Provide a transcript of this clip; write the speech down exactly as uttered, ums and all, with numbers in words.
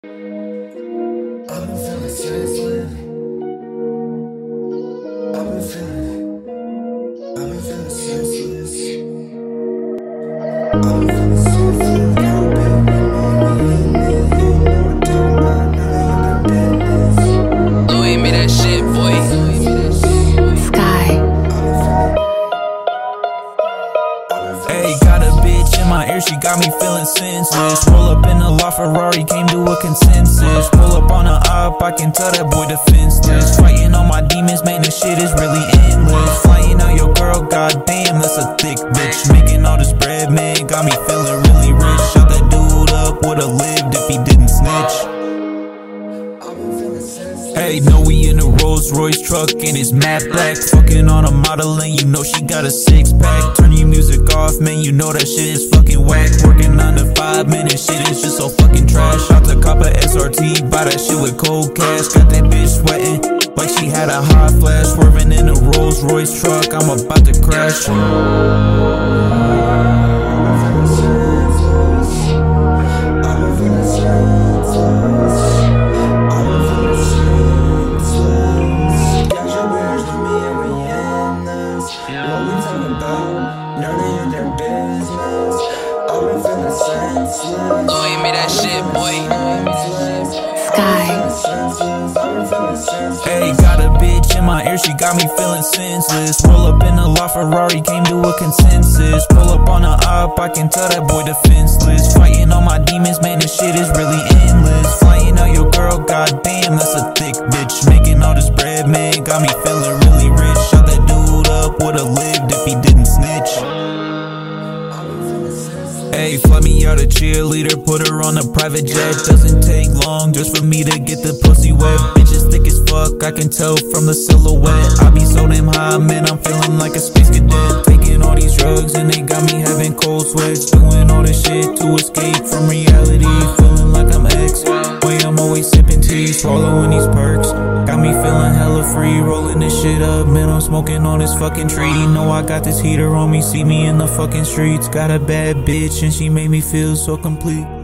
I've been feeling senseless. I've been feeling, I've been feeling senseless. I've been feeling senseless. Now, baby, you know what I'm talking about. Now they got that business. Louis me that shit, boy. Sky. Hey, got a bitch in my ear, she got me feeling senseless. Roll up in a LaFerrari, came to a consensus. Pull up on a op, I can tell that boy defenseless. Fighting all my demons, man, this shit is really endless. Flying out your girl, goddamn, that's a thick bitch. Making all this bread, man, got me feeling really rich. Shut that dude up, would've lived if he didn't snitch. Hey, know we in a Rolls Royce truck and it's matte black. Fucking on a model and you know she got a six pack. Turn your music off, man, you know that shit is fucking whack. Working nine to five, man, this shit is just so fucking trash. Out to cop a S R T, buy that shit with cold cash. Got that bitch sweating like she had a hot flash. Swerving in a Rolls Royce truck, I'm about to crash. Louis me that shit, boy. Sky. Hey, got a bitch in my ear, she got me feeling senseless. Roll up in a LaFerrari, came to a consensus. Pull up on a op, I can tell that boy defenseless. Fighting all my demons, man, this shit is really endless. Flying out your girl, goddamn, that's a thick bitch. Making all this bread, man, got me feeling really rich. Shut that dude up, would've lived if he didn't snitch. Hey, fly me out a cheerleader, put her on a private jet. Doesn't take long just for me to get the pussy wet. Bitch is thick as fuck, I can tell from the silhouette. I be so damn high, man, I'm feeling like a space cadet. Taking all these drugs and they got me having cold sweats. Doing all this shit to escape from reality. Feeling like I'm X, boy, I'm always sipping tea, swallowing these perks. Got me feeling hella free, rolling this shit up. Man, I'm smoking on this fucking tree. Know I got this heater on me, see me in the fucking streets. Got a bad bitch and she made me feel so complete.